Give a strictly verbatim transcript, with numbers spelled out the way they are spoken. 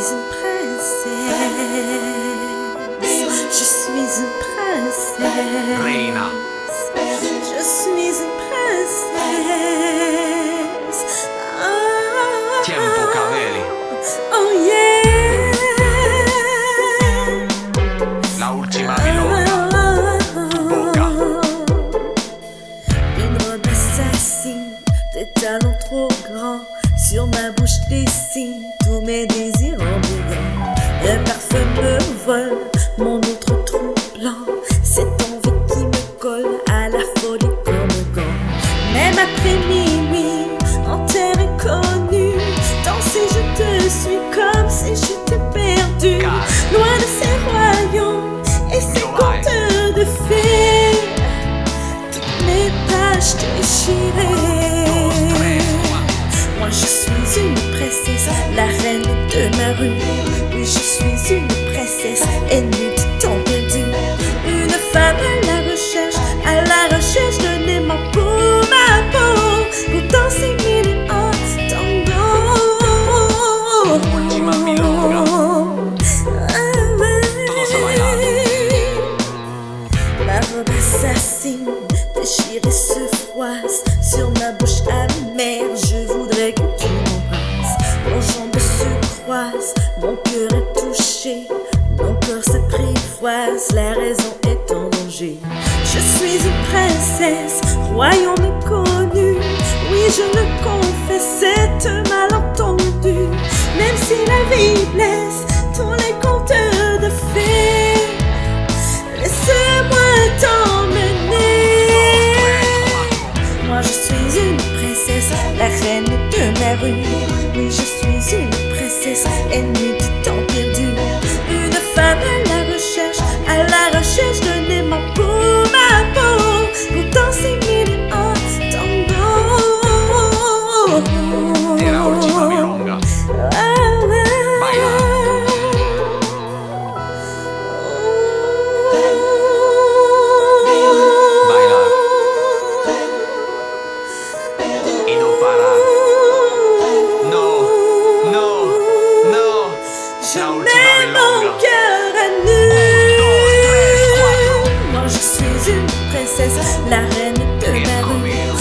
une princesse. Je suis une princesse. Reina. Je suis une princesse. Ah, Tiempo Cavelli. oh yeah. La ultima milonga. Tu boca. Une robe assassine, des talons trop grands. Sur ma bouche dessine tous mes désirs en brillant. Un parfum me vole, mon autre troublant. Cette envie qui me colle à la folie comme un gant. Même après minuit, en terre inconnue, danser je te suis comme si j'étais perdu. Loin de ces royaumes et ces contes de fées, toutes mes pages déchirées. Moi je suis une princesse, la reine de ma rue. Oui, je suis une princesse, ennemie du temps perdu. Une femme à la recherche, à la recherche d'un aimant pour ma peau, pour danser mille et un tangos. Ultima milonga. Todos a bailar. Ma robe assassine, déchirée se froisse sur ma bouche amère. Je voudrais que tu m'embrasses. Nos jambes se croisent, mon cœur est touché, mon corps s'apprivoise, la raison est en danger. Je suis une princesse, royaume inconnu. Oui, je le confesse, c'est un malentendu. Même si la vie blesse, tous les contes de fées, laisse-moi t'emmener. Moi je suis une princesse, la reine de ma rue. Oui, je suis une princesse, ennemie du temps perdu. Une femme à la recherche, à la recherche d'un aimant pour ma peau, pour danser mille et un tangos. E la ultima milonga. Baila. Bailar. Y no parar. No, no, no. Je La ultima mets mon milonga. cœur à nu. Un, dos, tres, cuatro. Moi je suis une princesse, la reine de ma rue.